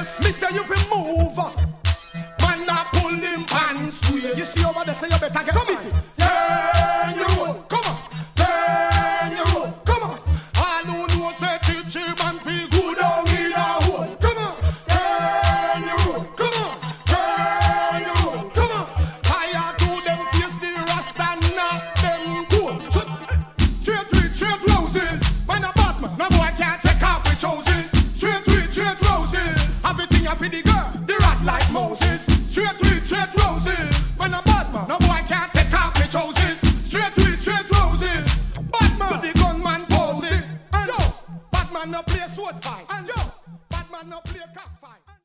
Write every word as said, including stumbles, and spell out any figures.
Me say you fi move. Man a pull him pants waist. You see over there, say you better get. Come easy. Turn your road. Come on. Turn your road. Come on. All who know say teach him and feel good down in a hole. Come on. Turn your road. Come on. Turn your road. Come on. Fire to them face the rasta knock them cool. Straight with straight roses. Man a bad man. No boy can't take off his trousers. Straight with straight roses. Everything I for the girl. The rat like Moses. Straight with straight roses. Man a bad